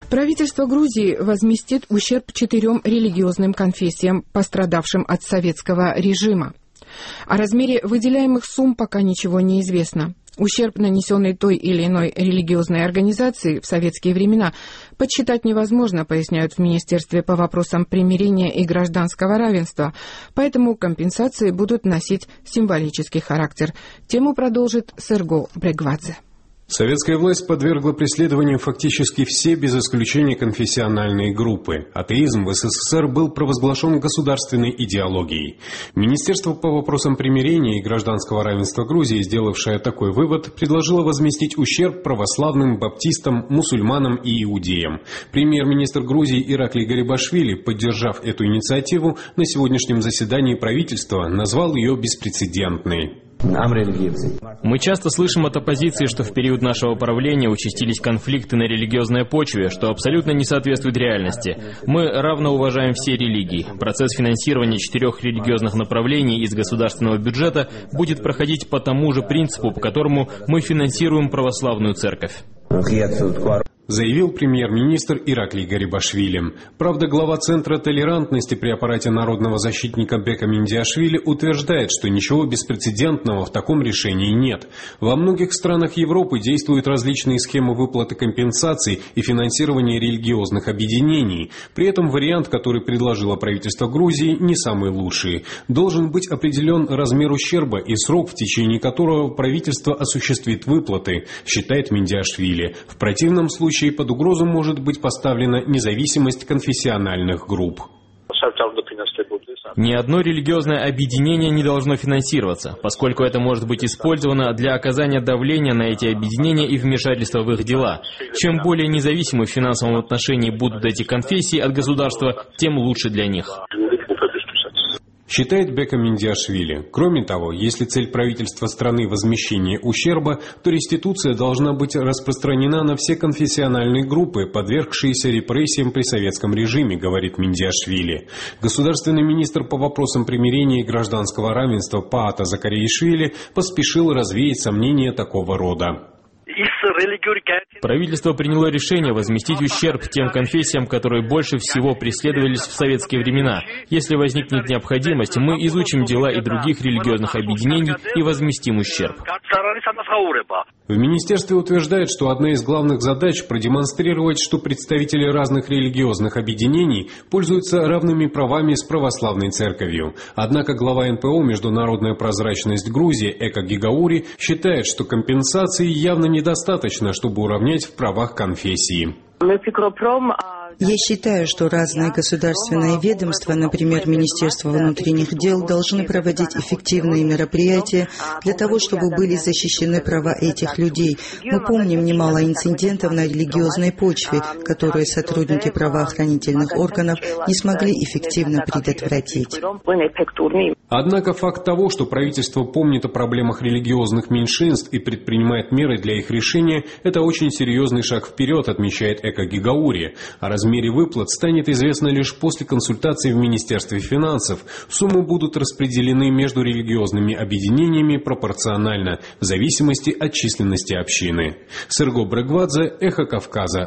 Правительство Грузии возместит ущерб 4 религиозным конфессиям, пострадавшим от советского режима. О размере выделяемых сумм пока ничего не известно. Ущерб, нанесенный той или иной религиозной организации в советские времена, подсчитать невозможно, поясняют в Министерстве по вопросам примирения и гражданского равенства, поэтому компенсации будут носить символический характер. Тему продолжит Серго Брегвадзе. Советская власть подвергла преследованию фактически все, без исключения, конфессиональные группы. Атеизм в СССР был провозглашен государственной идеологией. Министерство по вопросам примирения и гражданского равенства Грузии, сделавшее такой вывод, предложило возместить ущерб православным, баптистам, мусульманам и иудеям. Премьер-министр Грузии Ираклий Гарибашвили, поддержав эту инициативу, на сегодняшнем заседании правительства назвал ее беспрецедентной. Мы часто слышим от оппозиции, что в период нашего правления участились конфликты на религиозной почве, что абсолютно не соответствует реальности. Мы равно уважаем все религии. Процесс финансирования 4 религиозных направлений из государственного бюджета будет проходить по тому же принципу, по которому мы финансируем православную церковь. Заявил премьер-министр Ираклий Гарибашвили. Правда, глава Центра толерантности при аппарате народного защитника Бека Миндиашвили утверждает, что ничего беспрецедентного в таком решении нет. Во многих странах Европы действуют различные схемы выплаты компенсаций и финансирования религиозных объединений. При этом вариант, который предложило правительство Грузии, не самый лучший. Должен быть определен размер ущерба и срок, в течение которого правительство осуществит выплаты, считает Миндиашвили. В противном случае под угрозу может быть поставлена независимость конфессиональных групп. Ни одно религиозное объединение не должно финансироваться, поскольку это может быть использовано для оказания давления на эти объединения и вмешательства в их дела. Чем более независимы в финансовом отношении будут эти конфессии от государства, тем лучше для них. Считает Бека Миндиашвили. Кроме того, если цель правительства страны возмещение ущерба, то реституция должна быть распространена на все конфессиональные группы, подвергшиеся репрессиям при советском режиме, говорит Миндиашвили. Государственный министр по вопросам примирения и гражданского равенства Паата Закариишвили поспешил развеять сомнения такого рода. Правительство приняло решение возместить ущерб тем конфессиям, которые больше всего преследовались в советские времена. Если возникнет необходимость, мы изучим дела и других религиозных объединений и возместим ущерб. В министерстве утверждают, что одна из главных задач – продемонстрировать, что представители разных религиозных объединений пользуются равными правами с православной церковью. Однако глава НПО «Международная прозрачность Грузии» Эка Гигаури считает, что компенсации явно недостаточно, чтобы уравнять в правах конфессии. Я считаю, что разные государственные ведомства, например, Министерство внутренних дел, должны проводить эффективные мероприятия для того, чтобы были защищены права этих людей. Мы помним немало инцидентов на религиозной почве, которые сотрудники правоохранительных органов не смогли эффективно предотвратить. Однако факт того, что правительство помнит о проблемах религиозных меньшинств и предпринимает меры для их решения, это очень серьезный шаг вперед, отмечает Эка Гигаури. О размере выплат станет известно лишь после консультаций в Министерстве финансов. Суммы будут распределены между религиозными объединениями пропорционально, в зависимости от численности общины. Серго Брегвадзе, Эхо Кавказа.